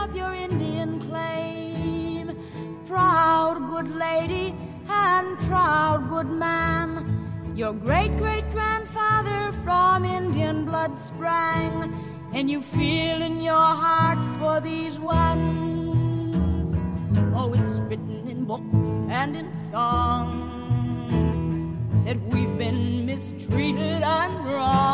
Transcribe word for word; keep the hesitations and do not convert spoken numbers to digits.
of your Indian claim. Proud good lady and proud good man, your great-great-grandfather from Indian blood sprang, and you feel in your heart for these ones. Oh, it's written in books and in songs that we've been mistreated and wrong.